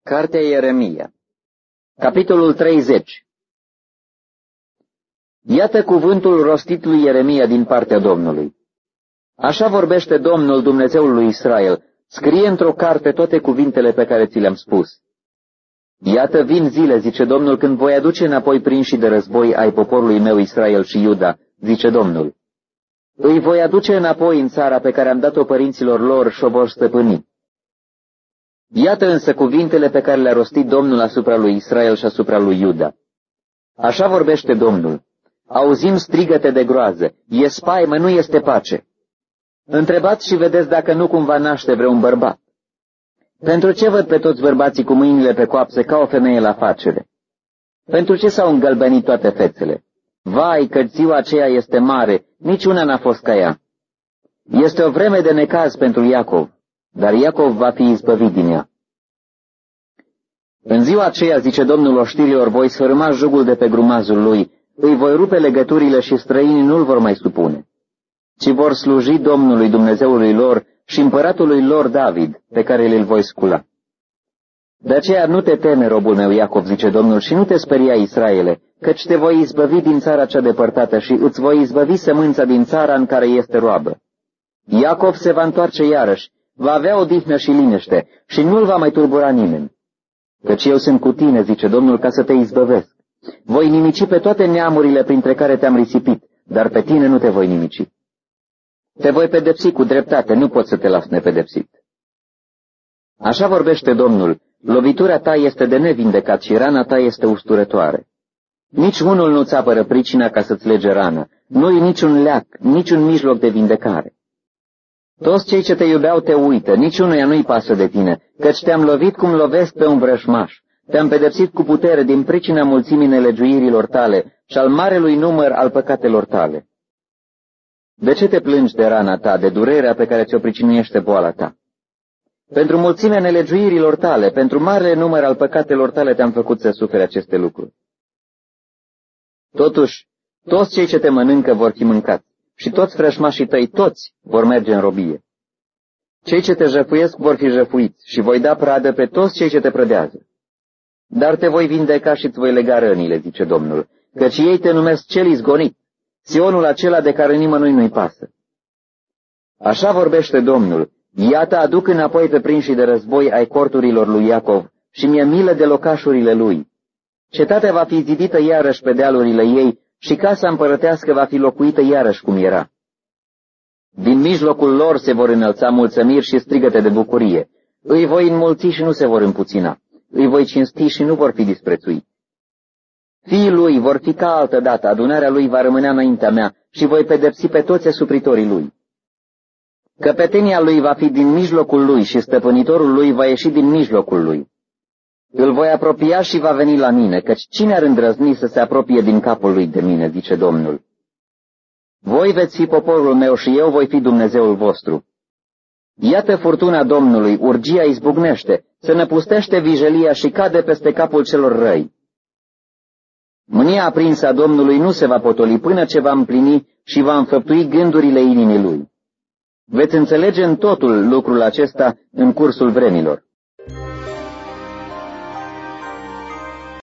Cartea Ieremia, capitolul 30. Iată cuvântul rostit lui Ieremia din partea Domnului. Așa vorbește Domnul, Dumnezeul lui Israel: scrie într-o carte toate cuvintele pe care ți le-am spus. Iată vin zile, zice Domnul, când voi aduce înapoi prinși de război ai poporului meu Israel și Iuda, zice Domnul. Îi voi aduce înapoi în țara pe care am dat-o părinților lor și o vor stăpâni. Iată însă cuvintele pe care le-a rostit Domnul asupra lui Israel și asupra lui Iuda. Așa vorbește Domnul: auzim strigăte de groază, e spaimă, nu este pace. Întrebați și vedeți dacă nu cumva naște vreun bărbat. Pentru ce văd pe toți bărbații cu mâinile pe coapse ca o femeie la facere? Pentru ce s-au îngălbenit toate fețele? Vai, că ziua aceea este mare, niciuna n-a fost ca ea. Este o vreme de necaz pentru Iacov, dar Iacov va fi izbăvit din ea. În ziua aceea, zice Domnul oștirilor, voi sfărâma jugul de pe grumazul lui, îi voi rupe legăturile și străinii nu-l vor mai supune, ci vor sluji Domnului Dumnezeului lor și împăratului lor David, pe care îl voi scula. De aceea nu te teme, robul meu Iacov, zice Domnul, și nu te speria, Israele, căci te voi izbăvi din țara cea depărtată și îți voi izbăvi sămânța din țara în care este roabă. Iacov se va întoarce iarăși, va avea odihnă și liniște și nu-l va mai turbura nimeni. Căci eu sunt cu tine, zice Domnul, ca să te izbăvesc. Voi nimici pe toate neamurile printre care te-am risipit, dar pe tine nu te voi nimici. Te voi pedepsi cu dreptate, nu pot să te las nepedepsit. Așa vorbește Domnul: lovitura ta este de nevindecat și rana ta este usturătoare. Nici unul nu-ți apără pricina ca să-ți lege rană, nu-i niciun leac, niciun mijloc de vindecare. Toți cei ce te iubeau te uită, niciunuia nu-i pasă de tine, căci te-am lovit cum lovesc pe un vrăjmaș, te-am pedepsit cu putere din pricina mulțimii nelegiuirilor tale și al marelui număr al păcatelor tale. De ce te plângi de rana ta, de durerea pe care ți-o pricinuiește boala ta? Pentru mulțimea nelegiuirilor tale, pentru marele număr al păcatelor tale te-am făcut să suferi aceste lucruri. Totuși, toți cei ce te mănâncă vor fi mâncați și toți vrăjmașii tăi, toți, vor merge în robie. Cei ce te jăfuiesc vor fi jăfuiți și voi da pradă pe toți cei ce te prădează. Dar te voi vindeca și îți voi lega rănile, zice Domnul, căci ei te numesc cel izgonit, Sionul acela de care nimănui nu-i pasă. Așa vorbește Domnul: iată, aduc înapoi pe prinșii de război ai corturilor lui Iacov și mi-e milă de locașurile lui. Cetatea va fi zidită iarăși pe dealurile ei și casa împărătească va fi locuită iarăși cum era. Din mijlocul lor se vor înălța mulțămiri și strigăte de bucurie. Îi voi înmulți și nu se vor împuțina. Îi voi cinsti și nu vor fi disprețuiți. Fiii lui vor fi ca altădată, adunarea lui va rămânea înaintea mea și voi pedepsi pe toți asupritorii lui. Căpetenia lui va fi din mijlocul lui și stăpânitorul lui va ieși din mijlocul lui. Îl voi apropia și va veni la mine, căci cine ar îndrăzni să se apropie din capul lui de mine, zice Domnul. Voi veți fi poporul meu și eu voi fi Dumnezeul vostru. Iată furtuna Domnului, urgia izbucnește, se năpustește vijelia și cade peste capul celor răi. Mânia aprinsă a Domnului nu se va potoli până ce va împlini și va înfăptui gândurile inimii lui. Veți înțelege în totul lucrul acesta în cursul vremilor.